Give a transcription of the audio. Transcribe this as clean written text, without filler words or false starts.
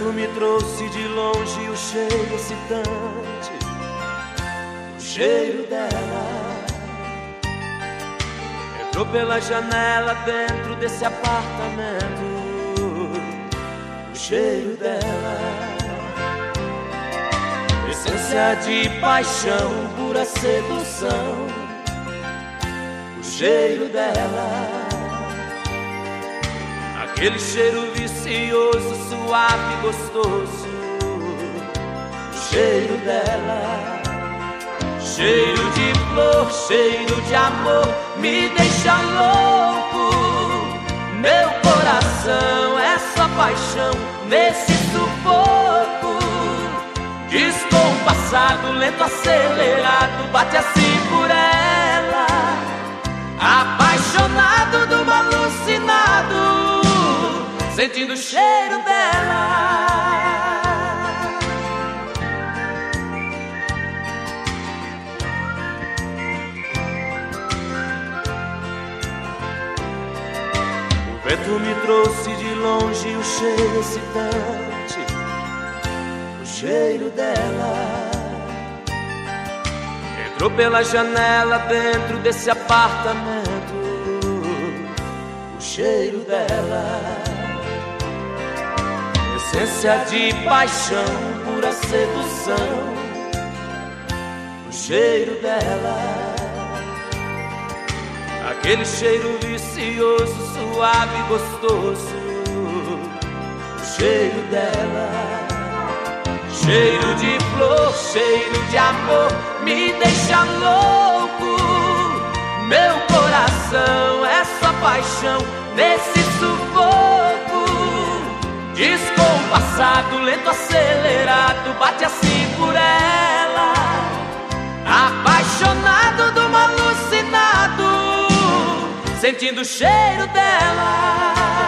vento me trouxe de longe o cheiro excitante, o cheiro dela. Entrou pela janela dentro desse apartamento, o cheiro dela. Essência de paixão, pura sedução, o cheiro dela. Aquele cheiro vicioso, suave e gostoso, o cheiro dela. Cheiro de flor, cheiro de amor, me deixa louco. Meu coração é só paixão nesse sufoco. Descompassado, lento, acelerado, bate assim por ela. Apaixonado de um alucinado, sentindo o cheiro dela. O vento me trouxe de longe o cheiro excitante, o cheiro dela. Entrou pela janela dentro desse apartamento, o cheiro dela. Essência de paixão, pura sedução, o cheiro dela. Aquele cheiro vicioso, suave e gostoso, o cheiro dela. Cheiro de flor, cheiro de amor, me deixa louco. Meu coração é só paixão nesse sufoco. Descompassado, lento, acelerado, bate assim por ela. Apaixonado de um alucinado, sentindo o cheiro dela.